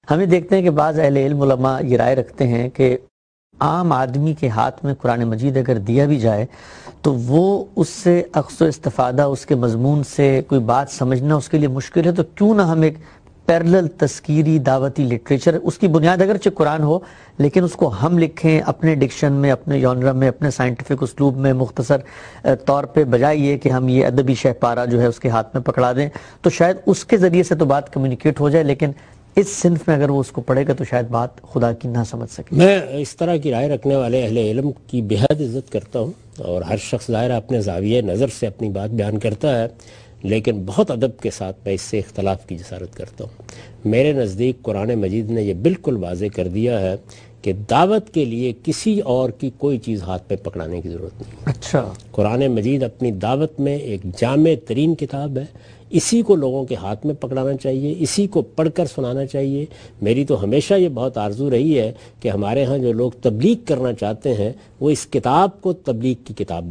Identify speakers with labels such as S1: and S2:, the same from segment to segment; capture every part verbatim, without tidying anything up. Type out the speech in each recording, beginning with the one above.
S1: ہمیں دیکھتے ہیں کہ بعض اہل علم علماء یہ رائے رکھتے ہیں کہ عام آدمی کے ہاتھ میں قرآن مجید اگر دیا بھی جائے تو وہ اس سے اخذ و استفادہ، اس کے مضمون سے کوئی بات سمجھنا اس کے لیے مشکل ہے، تو کیوں نہ ہم ایک پیرلل تذکیری دعوتی لٹریچر، اس کی بنیاد اگرچہ قرآن ہو لیکن اس کو ہم لکھیں اپنے ڈکشن میں، اپنے یونرم میں، اپنے سائنٹیفک اسلوب میں، مختصر طور پہ، بجائے یہ کہ ہم یہ ادبی شہ پارہ جو ہے اس کے ہاتھ میں پکڑا دیں، تو شاید اس کے ذریعے سے تو بات کمیونیکیٹ ہو جائے، لیکن اس صنف میں اگر وہ اس کو پڑھے گا تو شاید بات خدا کی نہ سمجھ سکے۔
S2: میں اس طرح کی رائے رکھنے والے اہل علم کی بے حد عزت کرتا ہوں، اور ہر شخص ظاہر اپنے زاویہ نظر سے اپنی بات بیان کرتا ہے، لیکن بہت ادب کے ساتھ میں اس سے اختلاف کی جسارت کرتا ہوں۔ میرے نزدیک قرآن مجید نے یہ بالکل واضح کر دیا ہے کہ دعوت کے لیے کسی اور کی کوئی چیز ہاتھ پہ پکڑانے کی ضرورت نہیں۔
S1: اچھا،
S2: قرآن مجید اپنی دعوت میں ایک جامع ترین کتاب ہے، اسی کو لوگوں کے ہاتھ میں پکڑانا چاہیے، اسی کو پڑھ کر سنانا چاہیے۔ میری تو ہمیشہ یہ بہت آرزو رہی ہے کہ ہمارے ہاں جو لوگ تبلیغ کرنا چاہتے ہیں وہ اس کتاب کو تبلیغ کی کتاب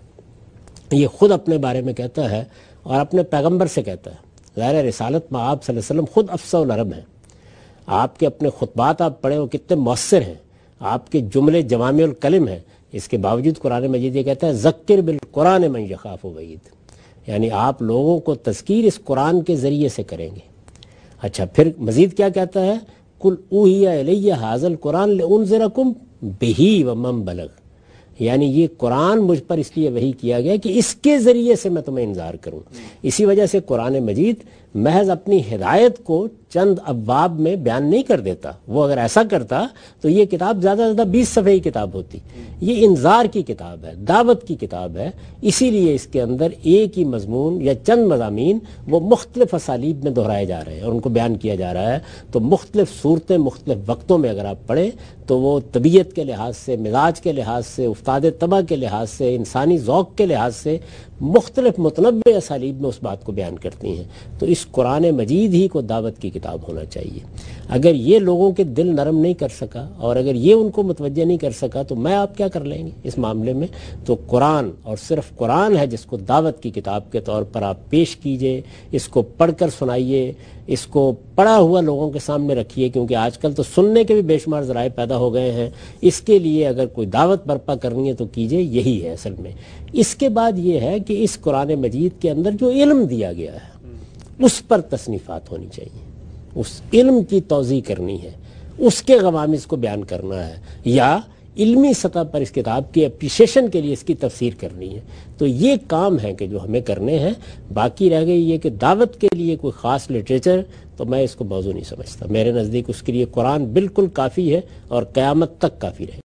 S2: بنائیں۔ یہ خود اپنے بارے میں کہتا ہے اور اپنے پیغمبر سے کہتا ہے۔ ظاہر رسالت میں آپ صلی اللہ علیہ وسلم خود افصح العرب ہیں، آپ کے اپنے خطبات آپ پڑھیں وہ کتنے مؤثر ہیں، آپ کے جملے جوامع الکلم ہیں، اس کے باوجود قرآن مجید یہ کہتا ہے ذکر بالقرآن من یخاف وعید، یعنی آپ لوگوں کو تذکیر اس قرآن کے ذریعے سے کریں گے۔ اچھا، پھر مزید کیا کہتا ہے؟ قل اوحی الی ھذا القرآن لانذرکم بہ ومن بلغ، یعنی یہ قرآن مجھ پر اس لیے وحی کیا گیا کہ اس کے ذریعے سے میں تمہیں انذار کروں۔ اسی وجہ سے قرآن مجید محض اپنی ہدایت کو چند ابواب میں بیان نہیں کر دیتا، وہ اگر ایسا کرتا تو یہ کتاب زیادہ سے زیادہ بیس صفحے کی کتاب ہوتی۔ یہ انذار کی کتاب ہے، دعوت کی کتاب ہے، اسی لیے اس کے اندر ایک ہی مضمون یا چند مضامین وہ مختلف اسالیب میں دہرائے جا رہے ہیں اور ان کو بیان کیا جا رہا ہے۔ تو مختلف صورتیں مختلف وقتوں میں اگر آپ پڑھیں تو وہ طبیعت کے لحاظ سے، مزاج کے لحاظ سے، افتاد طبع کے لحاظ سے، انسانی ذوق کے لحاظ سے مختلف متنوع اسالیب میں اس بات کو بیان کرتی ہیں۔ تو اس قرآن مجید ہی کو دعوت کی کتاب ہونا چاہیے۔ اگر یہ لوگوں کے دل نرم نہیں کر سکا اور اگر یہ ان کو متوجہ نہیں کر سکا تو میں آپ کیا کر لیں گے اس معاملے میں؟ تو قرآن اور صرف قرآن ہے جس کو دعوت کی کتاب کے طور پر آپ پیش کیجئے، اس کو پڑھ کر سنائیے، اس کو پڑھا ہوا لوگوں کے سامنے رکھیے، کیونکہ آج کل تو سننے کے بھی بے شمار ذرائع پیدا ہو گئے ہیں۔ اس کے لیے اگر کوئی دعوت برپا کرنی ہے تو کیجئے، یہی ہے اصل میں۔ اس کے بعد یہ ہے کہ اس قرآن مجید کے اندر جو علم دیا گیا ہے اس پر تصنیفات ہونی چاہیے، اس علم کی توضیح کرنی ہے، اس کے غوامض کو بیان کرنا ہے، یا علمی سطح پر اس کتاب کی اپریشیشن کے لیے اس کی تفسیر کرنی ہے۔ تو یہ کام ہے کہ جو ہمیں کرنے ہیں۔ باقی رہ گئی یہ کہ دعوت کے لیے کوئی خاص لٹریچر، تو میں اس کو موضوع نہیں سمجھتا۔ میرے نزدیک اس کے لیے قرآن بالکل کافی ہے اور قیامت تک کافی رہے۔